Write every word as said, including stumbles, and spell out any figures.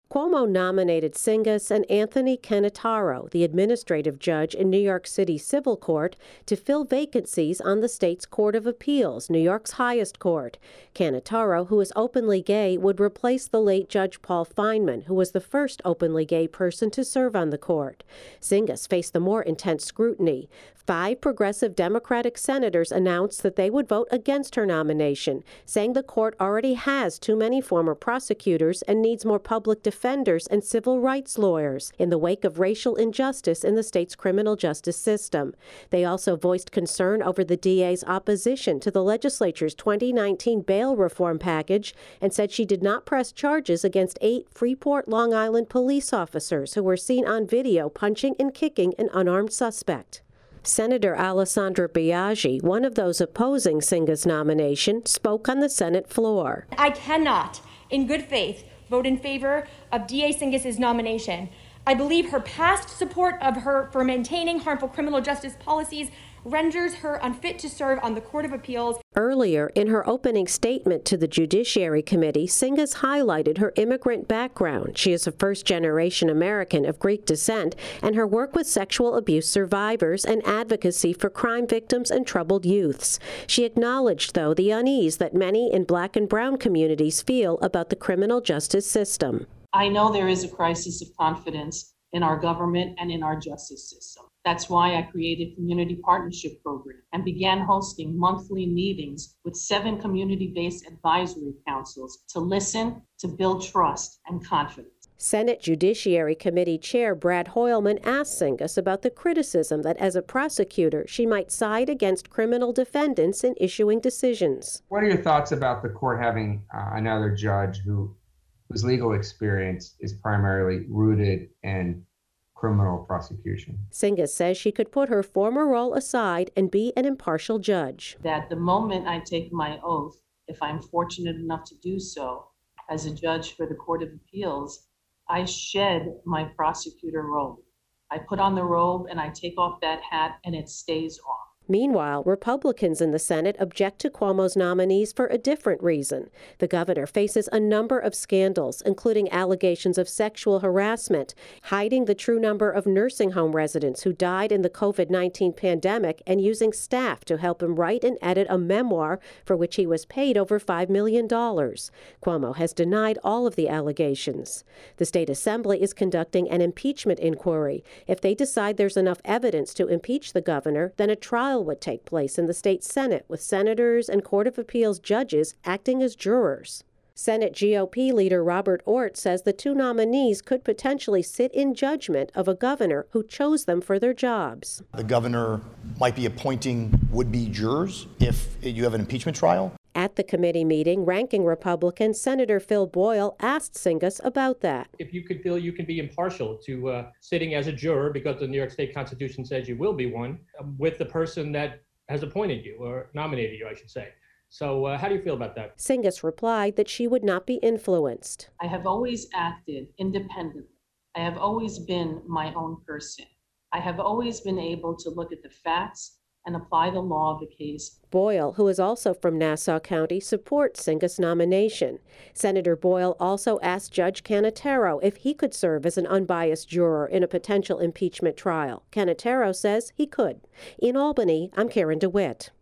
Cuomo nominated Singas and Anthony Cannataro, the administrative judge in New York City Civil Court, to fill vacancies on the state's Court of Appeals, New York's highest court. Cannataro, who is openly gay, would replace the late Judge Paul Feinman, who was the first openly gay person to serve on the court. Singas faced the more intense scrutiny. Five progressive Democratic senators announced that they would vote against her nomination, saying the court already has too many former prosecutors and needs more public defenders and civil rights lawyers in the wake of racial injustice in the state's criminal justice system. They also voiced concern over the D A's opposition to the legislature's twenty nineteen bail reform package and said she did not press charges against eight Freeport, Long Island police officers who were seen on video punching and kicking an unarmed suspect. Senator Alessandra Biaggi, one of those opposing Singas' nomination, spoke on the Senate floor. I cannot, in good faith, vote in favor of D A Singas' nomination. I believe her past support of her for maintaining harmful criminal justice policies renders her unfit to serve on the Court of Appeals. Earlier, in her opening statement to the Judiciary Committee, Singas highlighted her immigrant background. She is a first-generation American of Greek descent, and her work with sexual abuse survivors and advocacy for crime victims and troubled youths. She acknowledged, though, the unease that many in Black and brown communities feel about the criminal justice system. I know there is a crisis of confidence in our government and in our justice system. That's why I created Community Partnership Program and began hosting monthly meetings with seven community-based advisory councils to listen, to build trust and confidence. Senate Judiciary Committee Chair Brad Hoylman asked Singas about the criticism that as a prosecutor, she might side against criminal defendants in issuing decisions. What are your thoughts about the court having uh, another judge who whose legal experience is primarily rooted in criminal prosecution? Singas says she could put her former role aside and be an impartial judge. That the moment I take my oath, if I'm fortunate enough to do so, as a judge for the Court of Appeals, I shed my prosecutor robe. I put on the robe and I take off that hat and it stays on. Meanwhile, Republicans in the Senate object to Cuomo's nominees for a different reason. The governor faces a number of scandals, including allegations of sexual harassment, hiding the true number of nursing home residents who died in the COVID nineteen pandemic, and using staff to help him write and edit a memoir for which he was paid over five million dollars. Cuomo has denied all of the allegations. The state assembly is conducting an impeachment inquiry. If they decide there's enough evidence to impeach the governor, then a trial would take place in the state Senate with senators and Court of Appeals judges acting as jurors. Senate G O P leader Robert Ortt says the two nominees could potentially sit in judgment of a governor who chose them for their jobs. The governor might be appointing would-be jurors if you have an impeachment trial. At the committee meeting, ranking Republican Senator Phil Boyle asked Singas about that. If you could feel you can be impartial to uh, sitting as a juror, because the New York State Constitution says you will be one, uh, with the person that has appointed you, or nominated you, I should say. So uh, how do you feel about that? Singas replied that she would not be influenced. I have always acted independently. I have always been my own person. I have always been able to look at the facts and apply the law of the case. Boyle, who is also from Nassau County, supports Singas' nomination. Senator Boyle also asked Judge Cannataro if he could serve as an unbiased juror in a potential impeachment trial. Cannataro says he could. In Albany, I'm Karen DeWitt.